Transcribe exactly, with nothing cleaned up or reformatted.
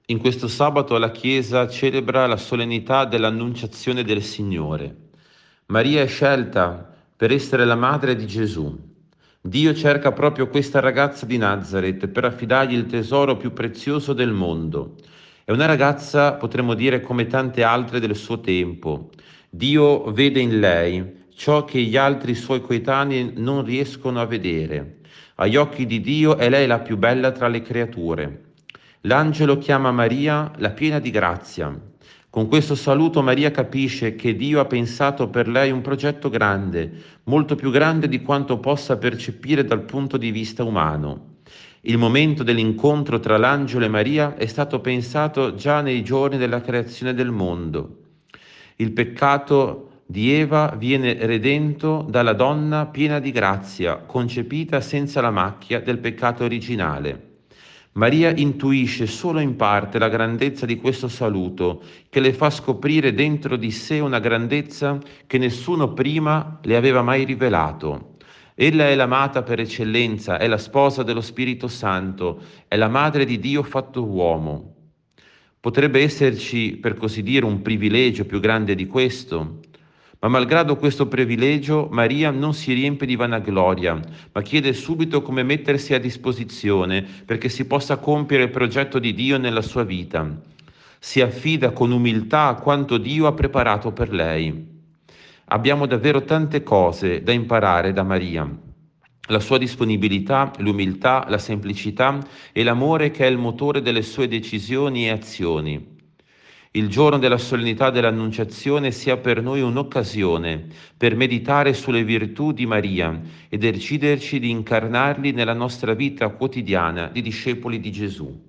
In questo sabato la Chiesa celebra la solennità dell'Annunciazione del Signore. Maria è scelta per essere la madre di Gesù. Dio cerca proprio questa ragazza di Nazareth per affidargli il tesoro più prezioso del mondo. È una ragazza, potremmo dire, come tante altre del suo tempo. Dio vede in lei ciò che gli altri suoi coetanei non riescono a vedere. Agli occhi di Dio è lei la più bella tra le creature. L'angelo chiama Maria la piena di grazia. Con questo saluto Maria capisce che Dio ha pensato per lei un progetto grande, molto più grande di quanto possa percepire dal punto di vista umano. Il momento dell'incontro tra l'angelo e Maria è stato pensato già nei giorni della creazione del mondo. Il peccato di Eva viene redento dalla donna piena di grazia, concepita senza la macchia del peccato originale. Maria intuisce solo in parte la grandezza di questo saluto, che le fa scoprire dentro di sé una grandezza che nessuno prima le aveva mai rivelato. Ella è l'amata per eccellenza, è la sposa dello Spirito Santo, è la madre di Dio fatto uomo. Potrebbe esserci, per così dire, un privilegio più grande di questo? Ma malgrado questo privilegio, Maria non si riempie di vanagloria, ma chiede subito come mettersi a disposizione perché si possa compiere il progetto di Dio nella sua vita. Si affida con umiltà a quanto Dio ha preparato per lei. Abbiamo davvero tante cose da imparare da Maria. La sua disponibilità, l'umiltà, la semplicità e l'amore che è il motore delle sue decisioni e azioni. Il giorno della solennità dell'Annunciazione sia per noi un'occasione per meditare sulle virtù di Maria e deciderci di incarnarli nella nostra vita quotidiana di discepoli di Gesù.